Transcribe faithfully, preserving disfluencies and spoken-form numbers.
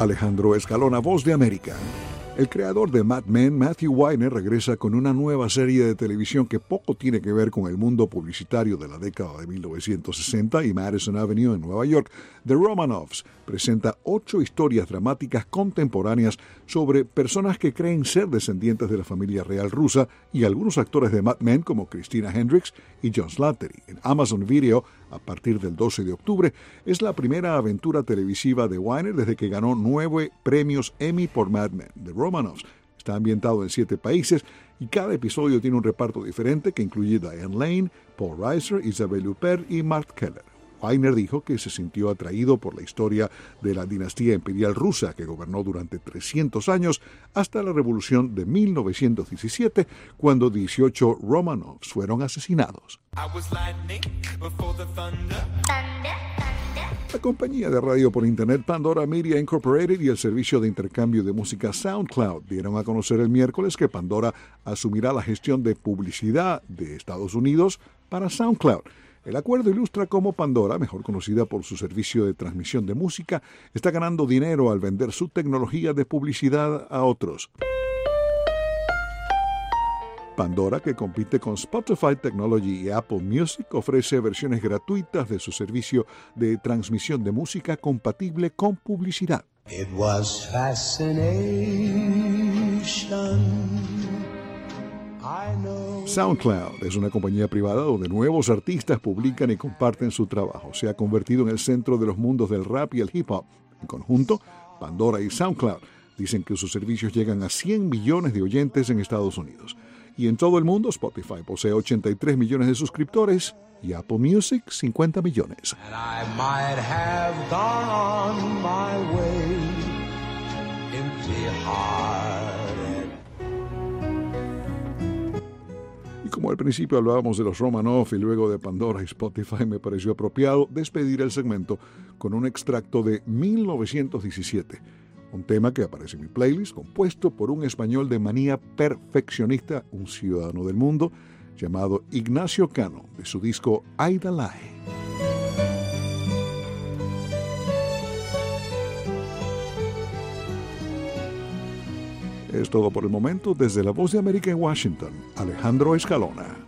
Alejandro Escalona, Voz de América. El creador de Mad Men, Matthew Weiner, regresa con una nueva serie de televisión que poco tiene que ver con el mundo publicitario de la década de mil novecientos sesenta y Madison Avenue en Nueva York. The Romanovs presenta ocho historias dramáticas contemporáneas sobre personas que creen ser descendientes de la familia real rusa y algunos actores de Mad Men como Christina Hendricks y John Slattery. En Amazon Video, a partir del doce de octubre, es la primera aventura televisiva de Weiner desde que ganó nueve premios Emmy por Mad Men. The Romanovs está ambientado en siete países y cada episodio tiene un reparto diferente que incluye Diane Lane, Paul Reiser, Isabelle Huppert y Mark Keller. Weiner dijo que se sintió atraído por la historia de la dinastía imperial rusa que gobernó durante trescientos años hasta la revolución de mil novecientos diecisiete, cuando dieciocho Romanovs fueron asesinados. La compañía de radio por Internet Pandora Media Incorporated y el servicio de intercambio de música SoundCloud dieron a conocer el miércoles que Pandora asumirá la gestión de publicidad de Estados Unidos para SoundCloud. El acuerdo ilustra cómo Pandora, mejor conocida por su servicio de transmisión de música, está ganando dinero al vender su tecnología de publicidad a otros. Pandora, que compite con Spotify Technology y Apple Music, ofrece versiones gratuitas de su servicio de transmisión de música compatible con publicidad. It was fascination. SoundCloud es una compañía privada donde nuevos artistas publican y comparten su trabajo. Se ha convertido en el centro de los mundos del rap y el hip hop. En conjunto, Pandora y SoundCloud dicen que sus servicios llegan a cien millones de oyentes en Estados Unidos. Y en todo el mundo, Spotify posee ochenta y tres millones de suscriptores y Apple Music cincuenta millones. And I might have gone on my way, empty-hearted. Y como al principio hablábamos de los Romanov y luego de Pandora y Spotify, me pareció apropiado despedir el segmento con un extracto de mil novecientos diecisiete. Un tema que aparece en mi playlist, compuesto por un español de manía perfeccionista, un ciudadano del mundo, llamado Ignacio Cano, de su disco Aidalae. Es todo por el momento. Desde La Voz de América en Washington, Alejandro Escalona.